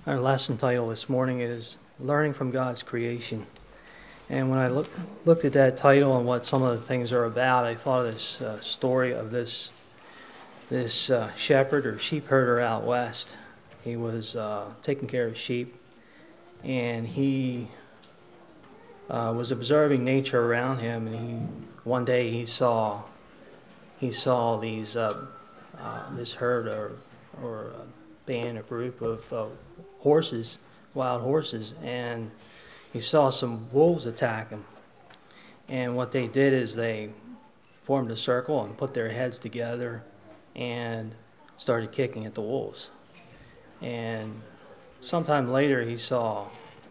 Our lesson title this morning is Learning from God's Creation. And when I looked at that title and what some of the things are about, I thought of this story of this shepherd or sheep herder out west. He was taking care of sheep, and he was observing nature around him. And one day he saw these this herd or a band, a group of horses, wild horses, and he saw some wolves attack him. And what they did is they formed a circle and put their heads together and started kicking at the wolves. And sometime later he saw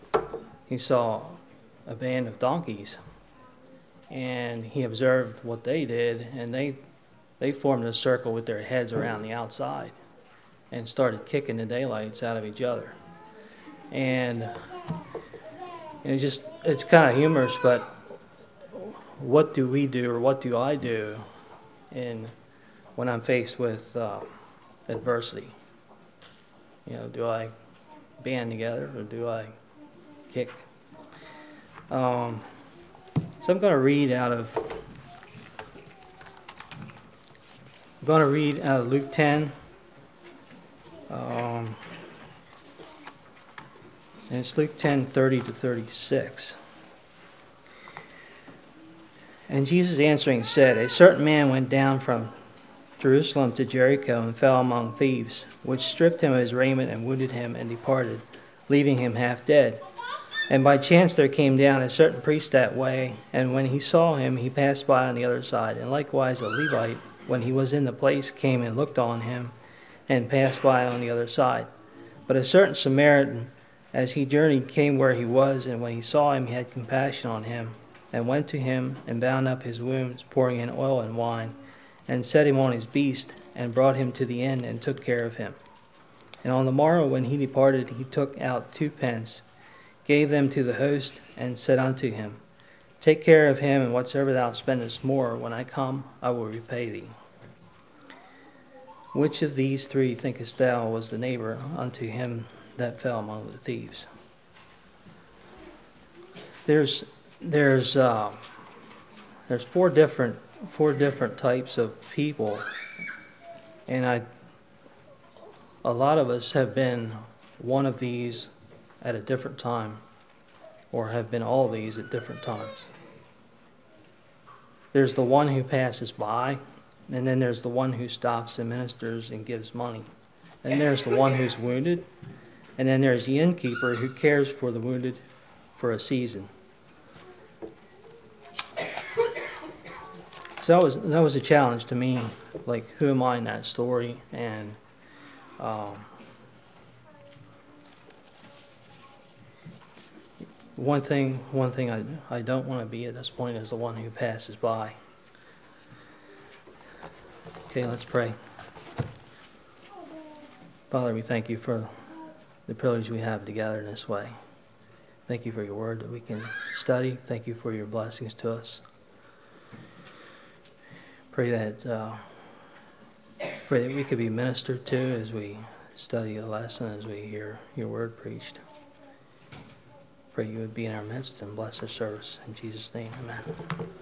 a band of donkeys, and he observed what they did, and they formed a circle with their heads around the outside and started kicking the daylights out of each other. And it's kind of humorous, but what do we do, or what do I do when I'm faced with adversity? Do I band together or do I kick? So I'm going to read out of Luke 10. And it's Luke 10:30 to 36. And Jesus answering said, A certain man went down from Jerusalem to Jericho and fell among thieves, which stripped him of his raiment and wounded him and departed, leaving him half dead. And by chance there came down a certain priest that way, and when he saw him, he passed by on the other side. And likewise a Levite, when he was in the place, came and looked on him, and passed by on the other side. But a certain Samaritan, as he journeyed, came where he was, and when he saw him, he had compassion on him, and went to him, and bound up his wounds, pouring in oil and wine, and set him on his beast, and brought him to the inn, and took care of him. And on the morrow when he departed, he took out 2 pence, gave them to the host, and said unto him, Take care of him, and whatsoever thou spendest more, when I come, I will repay thee. Which of these 3 thinkest thou was the neighbor unto him that fell among the thieves? There's 4 different types of people, and a lot of us have been one of these at a different time, or have been all of these at different times. There's the one who passes by, and then there's the one who stops and ministers and gives money. And there's the one who's wounded, and then there's the innkeeper who cares for the wounded for a season. So that was a challenge to me, like, who am I in that story? And one thing I don't want to be at this point is the one who passes by. Okay, let's pray. Father, we thank you for the privilege we have together in this way. Thank you for your word that we can study. Thank you for your blessings to us. Pray that we could be ministered to as we study a lesson, as we hear your word preached. Pray you would be in our midst and bless our service. In Jesus' name, amen.